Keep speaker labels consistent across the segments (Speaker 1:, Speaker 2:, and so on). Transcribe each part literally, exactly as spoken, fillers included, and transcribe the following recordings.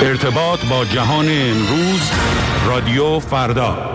Speaker 1: ارتباط با جهان امروز، رادیو فردا.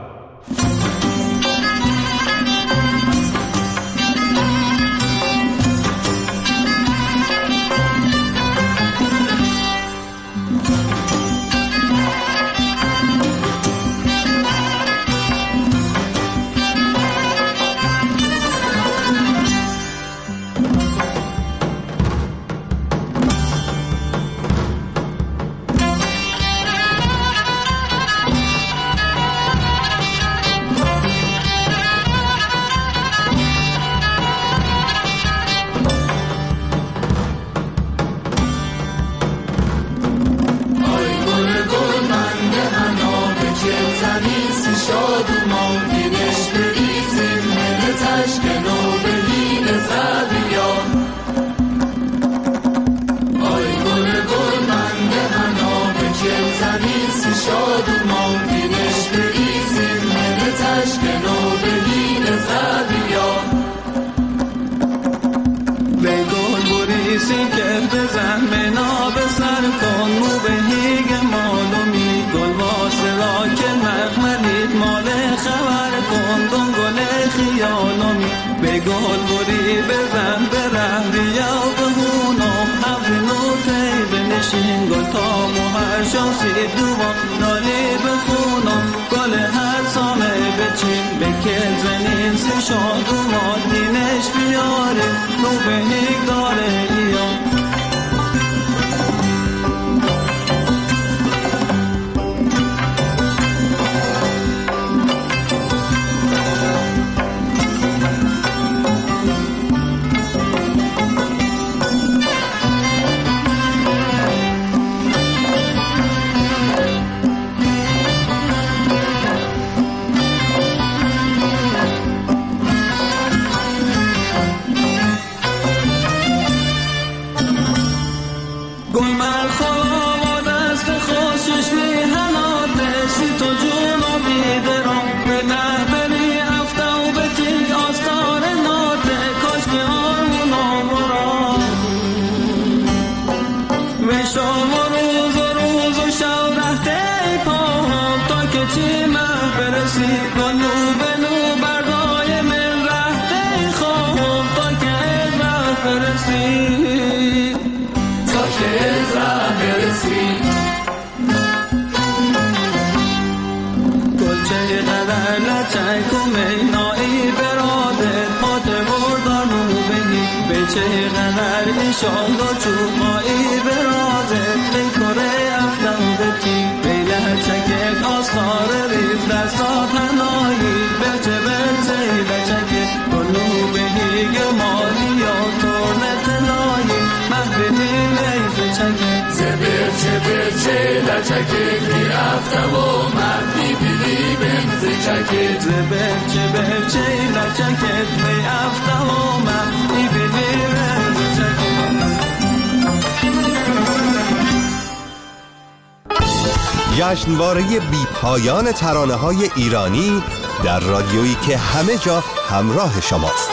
Speaker 2: جشنواره بی پایان ترانه‌های ایرانی در رادیویی که همه جا همراه شماست.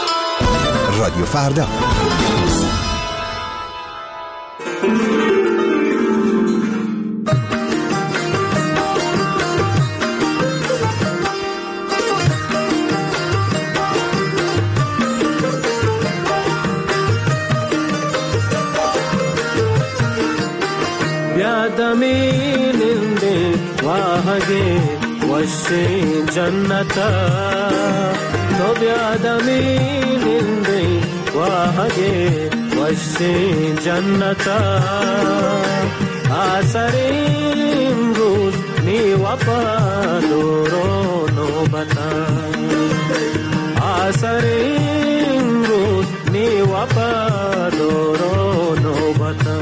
Speaker 2: رادیو فردا.
Speaker 3: وشي جنتا تو بیادمی نندی واهگی وشي جنتا آسرین روز نی وفا دورو نوبتا آسرین روز نی وفا دورو نوبتا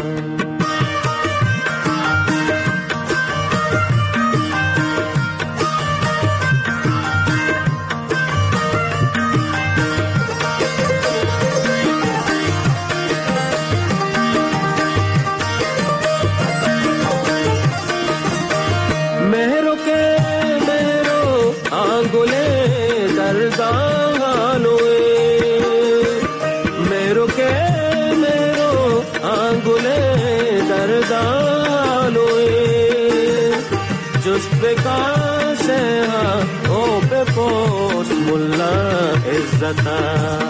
Speaker 3: درست بکاسه ها او بپرس ملا عزتا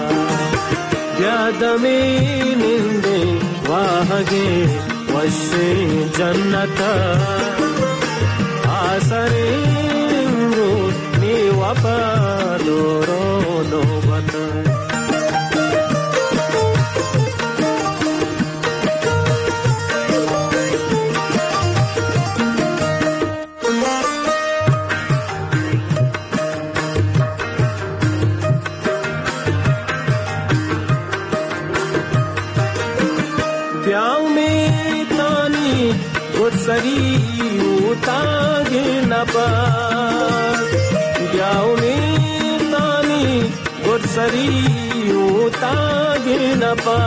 Speaker 3: بیادمی نندی واهگی وشی جنتا آسری امروز نی وفا دورو نوبتا सरी उतागे नपा जाऊनी तानी गुरसरी उतागे नपा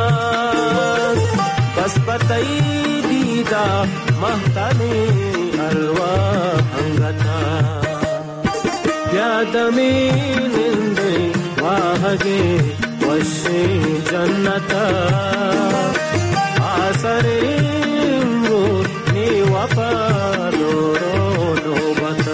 Speaker 3: बस पतई दीदा महतानी अलवा अंगता यादमी निंदे वाहगे वशे जन्नता आसरे वफा दौरो नौबता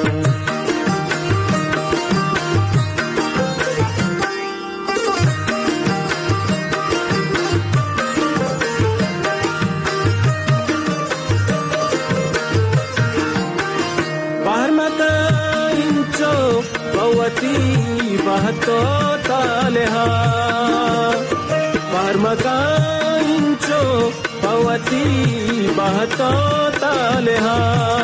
Speaker 3: बाहर मता इंचो बवती बहतो तालेहा बाहर मता इंचो बवती बहतो तालेहा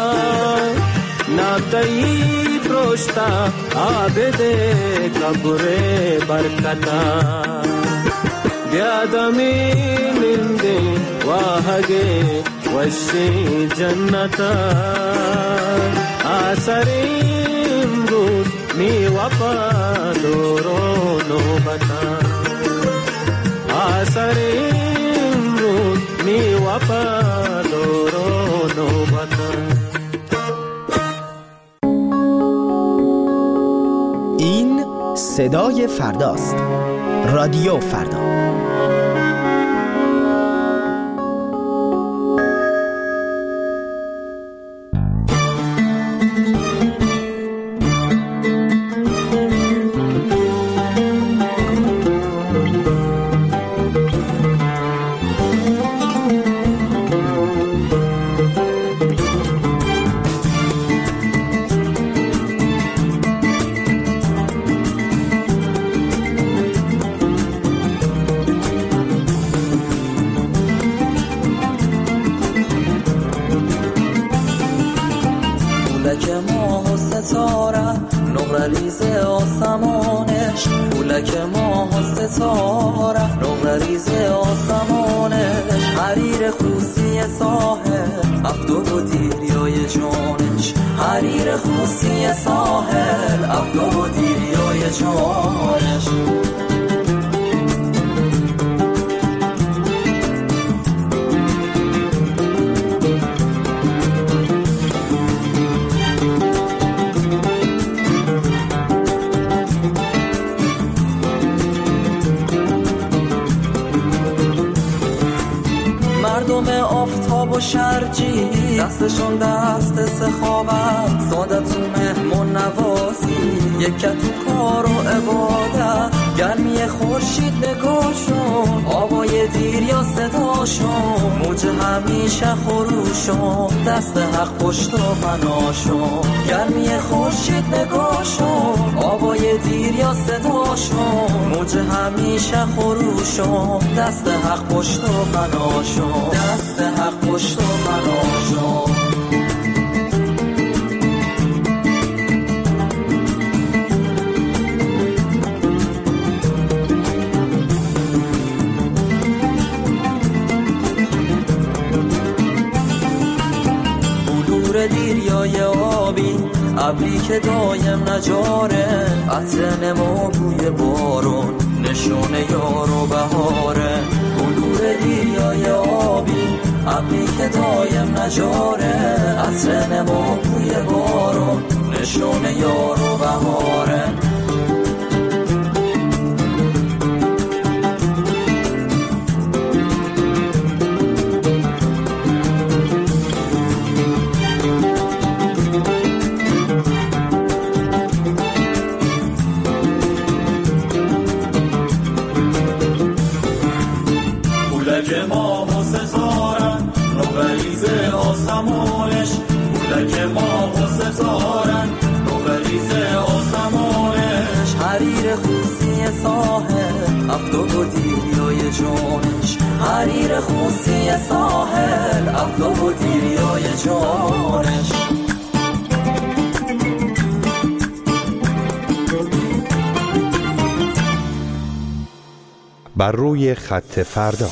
Speaker 3: नातई प्रोष्टा आबदे कब्रे बरकता यादमी निंदे वाहगे वशी जन्नता आसरे इमरूज नी वफा दौरो नौबता आसरे इमरूज नी वफा दौरो नौबता
Speaker 4: این صدای فرداست. رادیو فردا.
Speaker 5: دستشون دست سخاوت ساده تو مهمون نوازی یک تو کار و عبادت گرمی خورشید نگاهشون آوای دیر یا صداشون موج همیشه خروشون دست حق پشت و پناشون گرمی خورشید نگاهشون آوای دیر یا صداشون موج همیشه خروشون دست حق پشت و پناشون دست حق پشت و پناشون دیریای آبی ابری که دایم نجاره عطر نما بوی بارون نشونه یار و بهاره بلور دیریای آبی ابری که دایم نجاره عطر نما بوی بارون نشونه یار و بهاره آسمانش بودک ماه و ستارن رو بریز آسمانش حریر خوصی ساحل افتاب و دیریای جانش حریر خوصی ساحل افتاب و دیریای جانش
Speaker 2: بر روی خط فردا.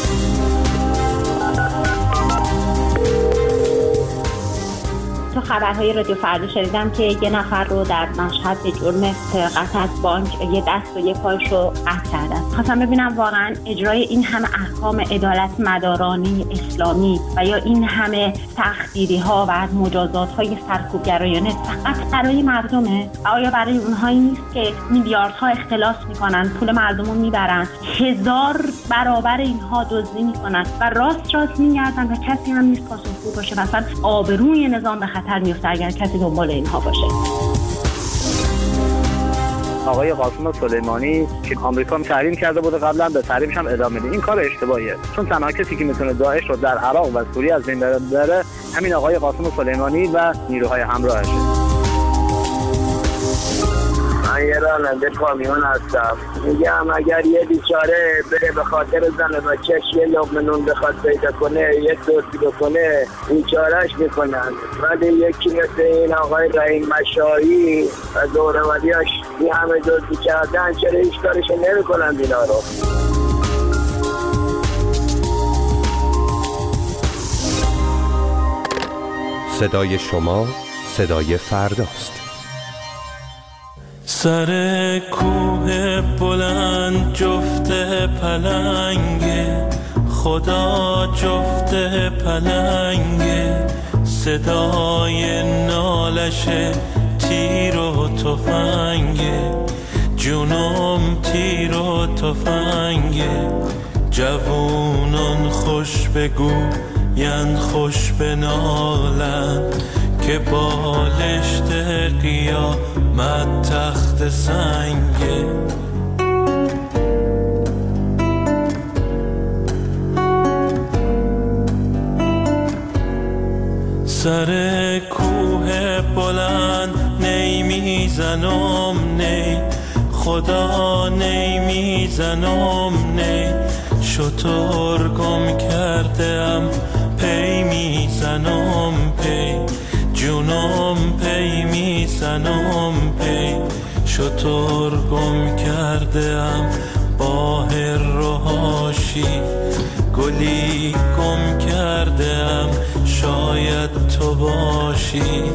Speaker 6: تو خبرهای رادیو فردا شنیدم که یه نفر رو در مشهد به جرم سرقت از بانک یه دست و یه پایش رو قطع کردن. خواستم ببینم واقعا اجرای این همه احکام عدالت مدارانی اسلامی و یا این همه تخدیری ها و مجازات های سرکوبگرایانه فقط برای مردمه؟ آیا برای اونهایی نیست که میلیاردها اختلاس میکنن، پول مردم رو میبرن، هزار برابر اینها دزدی میکنن و راست راست میگردن و کسی هم نیست پاسخگو باشه؟ مثلا آبروی نظام به خطر میفته اگر کسی دنبال اینها باشه.
Speaker 7: آقای قاسم سلیمانی که آمریکا تحریم کرده بوده قبلا، به تحریمش هم ادامه میده. این کار اشتباهیه، چون تنها کسی که میتونه داعش رو در عراق و سوریه از بین ببره همین آقای قاسم سلیمانی و نیروهای همراهشه.
Speaker 8: من یه راننده کامیون هستم. میگم اگر یه بیچاره بره به خاطر زن بچه‌ش یه لقمه نون بخواد پیدا کنه، یه دوستی بکنه، بیچارهش میکنن. ولی یکی مثل این آقای رحیم مشایی و دوره‌وریاش این همه دزدی کردن، چرا هیچ کارشو نمیکنن اینا رو؟
Speaker 2: صدای شما صدای فرداست.
Speaker 3: سر کوه بلند جفت پلنگه، خدا جفت پلنگه، صدای نالش تیر و تفنگه، جونم تیر و تفنگه، جوونان خوش بگو ین خوش بنالن که بالشت قیامت تخت سنگه. سر کوه بلند نی میزنم نی، خدا نی میزنم نی، شتر گم کردم پی میزنم پی، جونم پی میزنم پی، شتر گم کردم باهر روحاشی، گلی گم کردم شاید تو باشی.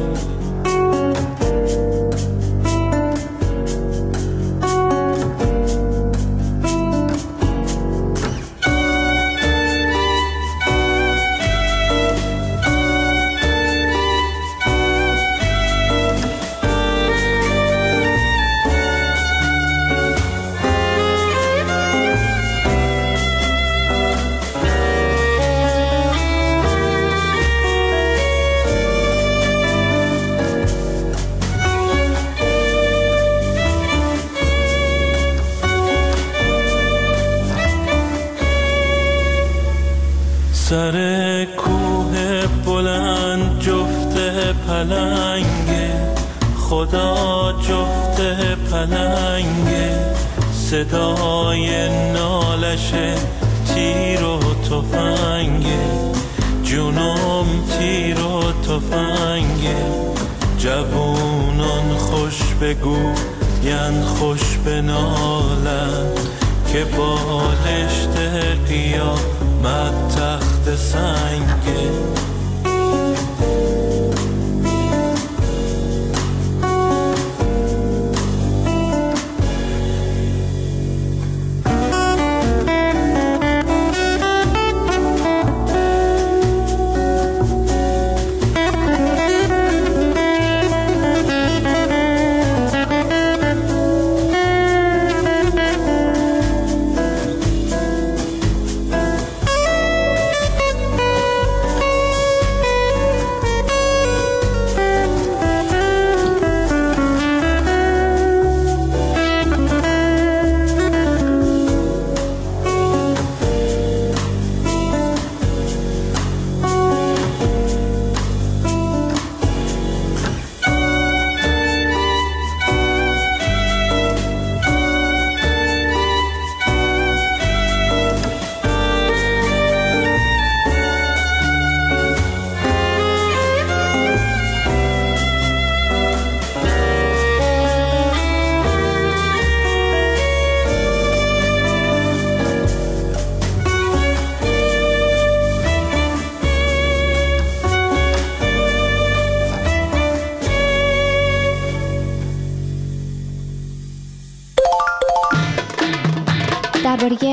Speaker 3: سر کوه بلند جفت پلنگه، خدا جفت پلنگه، صدای نالش تیر و تفنگه، جونم تیر و تفنگه، جوونان خوش بگو ین خوش بنالن که بالشت قیامت تخت سنگه.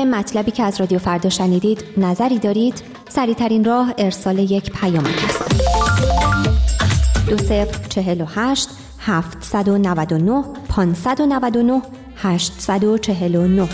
Speaker 9: مطلبی که از رادیو فردا شنیدید نظری دارید؟ سریع‌ترین راه ارسال یک پیامک است. دو صفر چهل و هشت هفتصد و نود و نه پانصد و نود و نه هشتصد و چهل و نه.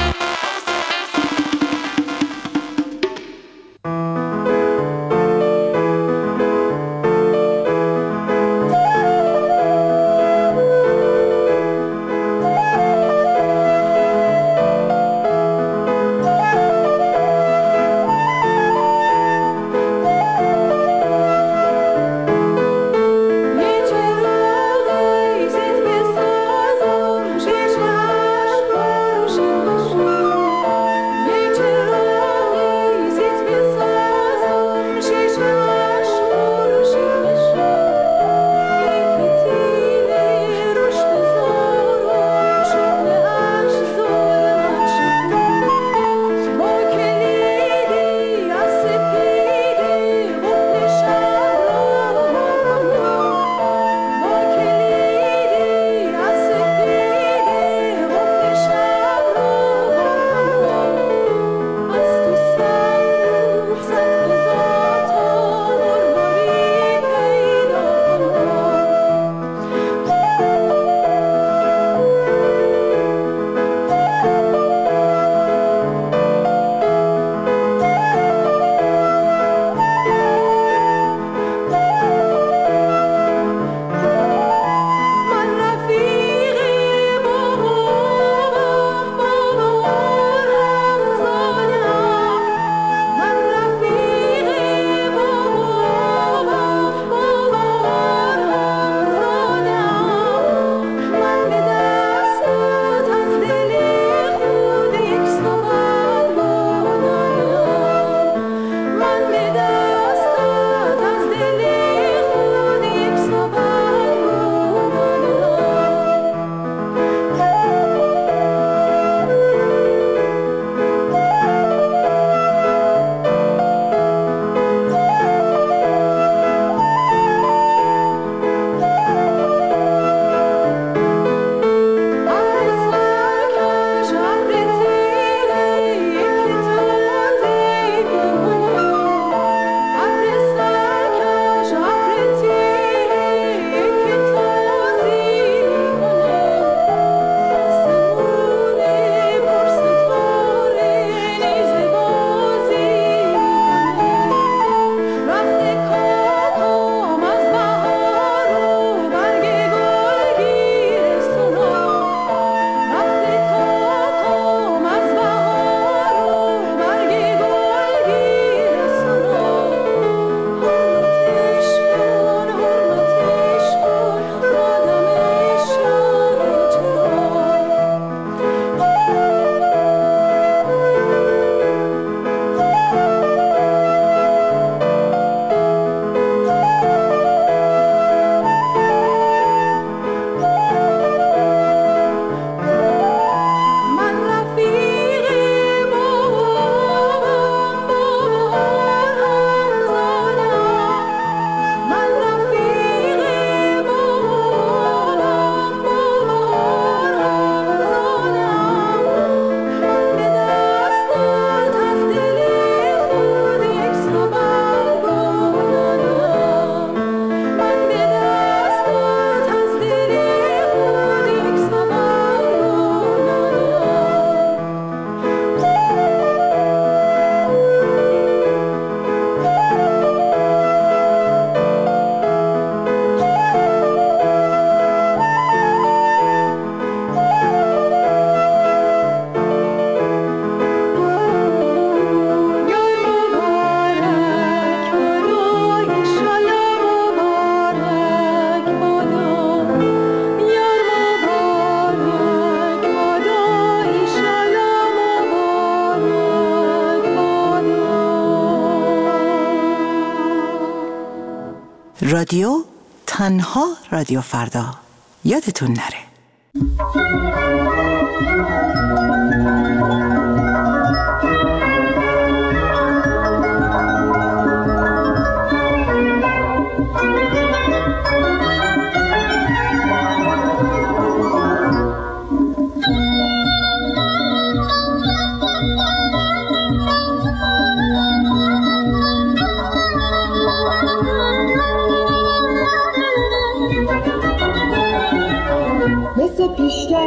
Speaker 10: رادیو تنها رادیو فردا، یادتون نره.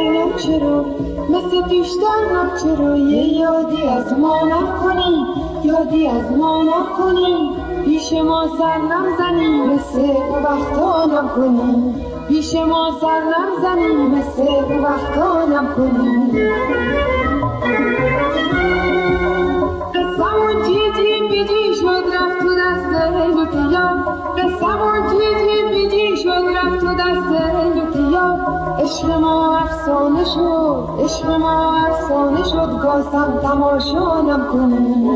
Speaker 11: پیشترم چرا مثل پیشترم چرا یه یادی از ما نکنی یادی از ما نکنی پیش ما سر نزنی مثل وقتا نکنی پیش ما سر نزنی مثل وقتا نکنی قسمون جیجی بیجی شد رفت تو دست لطیا قسمون جیجی بیجی شد رفت تو دست لطیا عشق ما افسانه شد عشق ما افسانه شد گاسم تماشا نکنی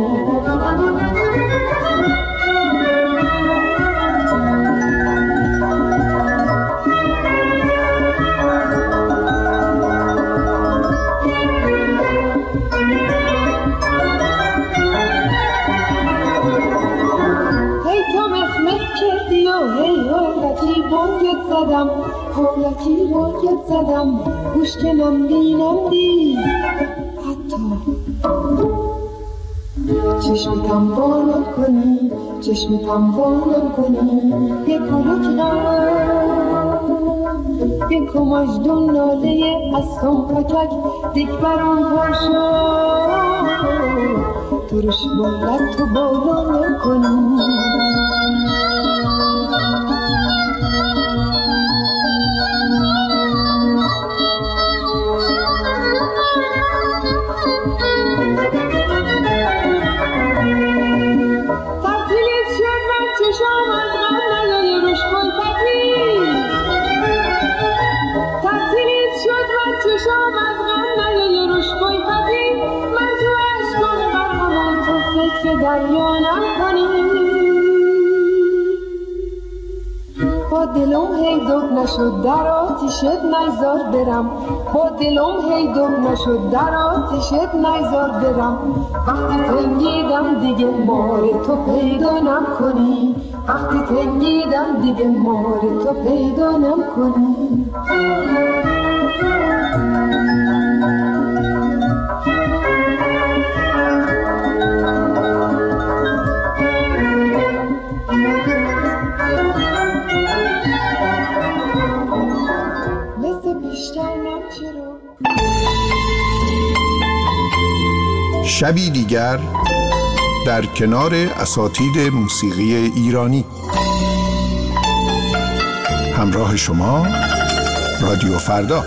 Speaker 11: زدم حالتی رویت زدم گوش که نمدی نمدی حتی چشمتم بالا کنی چشمتم بالا کنی یک کلوک غم یک کماش دون ناله هستم پکک دیک برام پاشا ترش باید تو بالا کنی دریانم کنی با دلم هی دب نشد در آتیشت نیزار برم با دلم هی دب نشد در آتیشت نیزار برم وقتی تنگیدم دیگه مار تو پیدا نکنی وقتی تنگیدم دیگه مار تو پیدا نکنی
Speaker 12: شبی دیگر در کنار اساتید موسیقی ایرانی همراه شما رادیو فردا.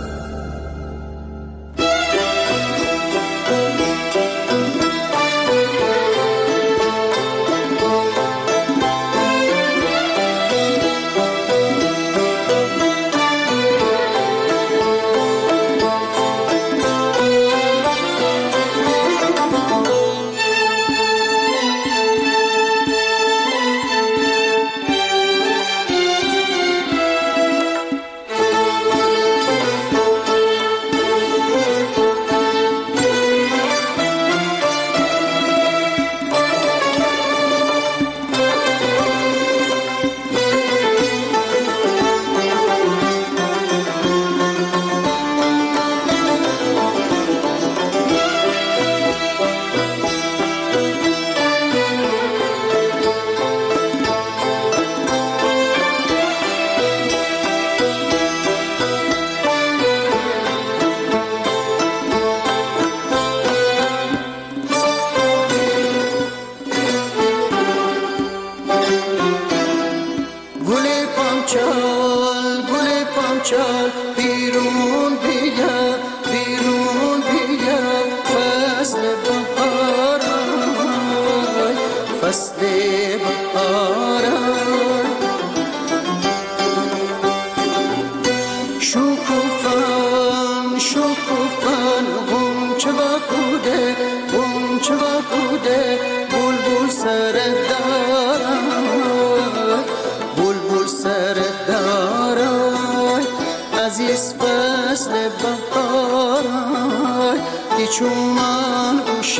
Speaker 13: چومان گوش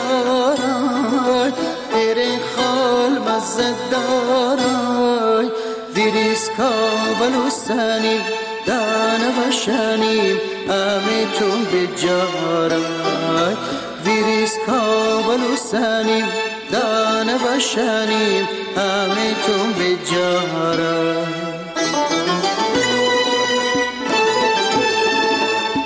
Speaker 13: دارای تیره خال مزد دارای ویریز کابلو سنیم دانه بشنیم امیتون بجارای ویریز کابلو سنیم دانه بشنیم امیتون بجارای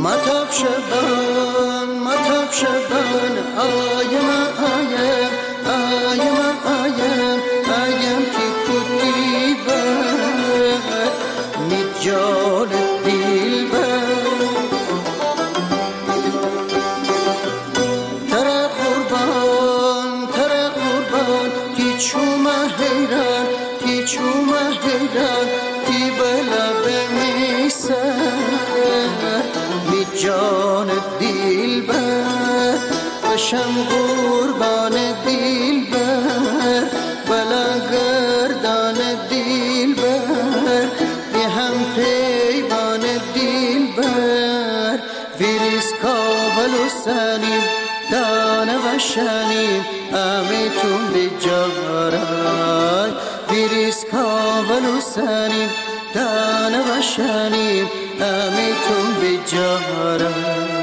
Speaker 13: متاب شبان متاب شبان آیم آیم آیم آیم آیم کی کتی بر می جان دل بر تر قربان تر قربان تی چومه حیران تی چومه حیران تی بلا بمیسر می جان دل بر بشم قربان دل بر بلا گردان دل بر بی هم پیمان دل بر ویریز کابل و سنیم دانه و شنیم امیتون بجارای ویریز کابل و سنیم دانه و شنیم امیتون بجارای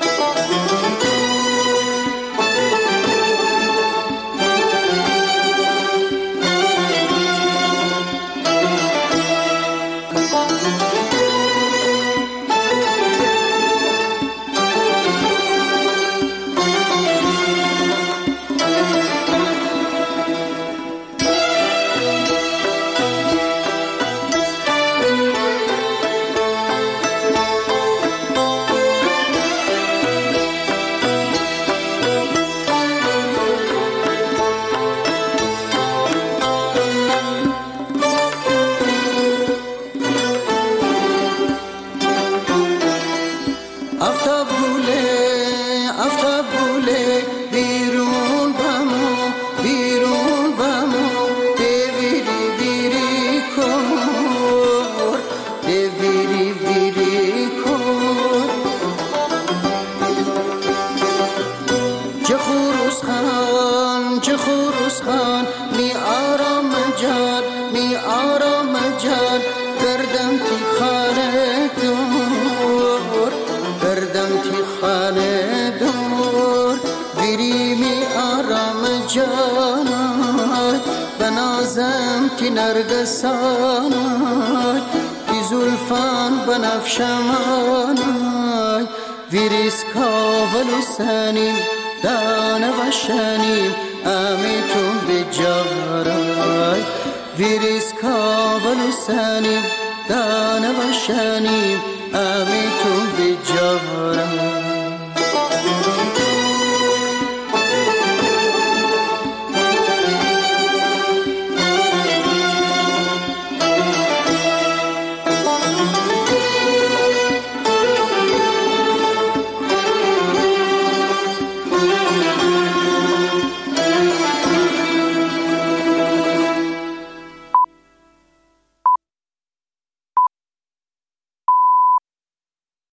Speaker 13: نرگسانای تی زلفان بنفشمانای ویریز کاول و سنیم دانه و شنیم امیتون بجارای ویریز کاول و سنیم دانه و شنیم امیتون